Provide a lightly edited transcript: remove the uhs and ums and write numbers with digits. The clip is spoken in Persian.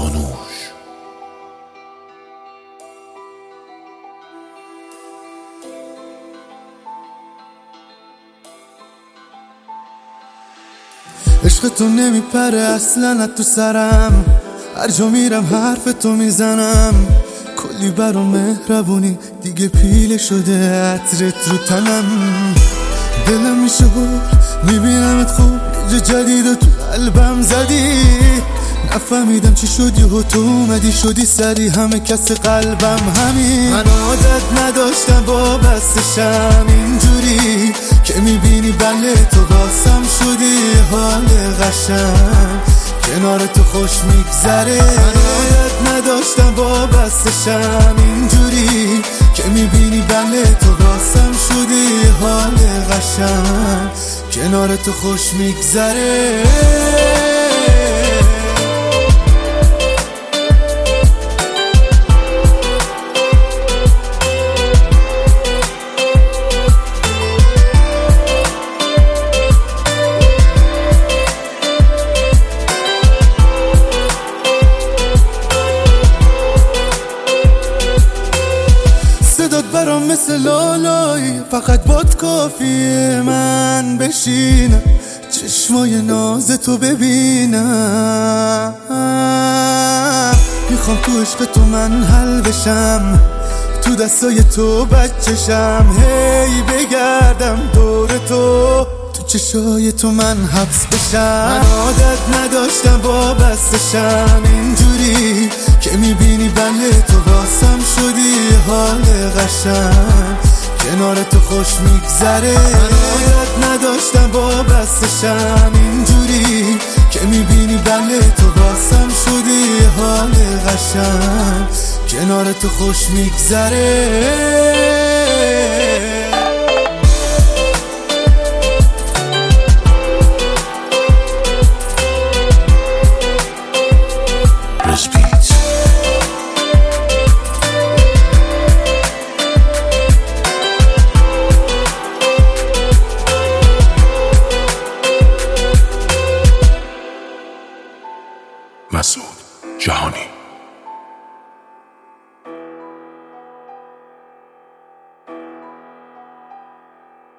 دانوش. عشق تو نمیپره اصلا از تو سرم، هر جا میرم حرف تو میزنم. کلی برام مهربونی دیگه پیله شده عطرت رو تنم. دلم میشه بر میبینمت خوب یه جدید و تو قلبم زدی. نفهمیدم چی شدی و تو اومدی شدی سری همه کس قلبم همین. من عادت نداشتم با بستشم اینجوری که میبینی بله تو باسم شدی حال قشنگ کنار تو خوش میگذره. من عادت نداشتم با بستشم اینجوری که میبینی بله تو باسم شدی حال قشنگ کنار تو خوش میگذره. صدات برام مثل لالایی فقط باد کافیه من بشینم چشمای ناز تو ببینم. میخوام تو عشق تو من حل بشم تو دستای تو بچشم هی بگردم دور تو تو چشای تو من حبس بشم. من عادت نداشتم با بستشم اینجوری که میبینی بله تو باسم شدی حال قشنگ کنار تو خوش میگذره. من عادت نداشتم با بستشم اینجوری که میبینی بله تو باسم شدی حال قشنگ کنار تو خوش میگذره. مسعود جهانی.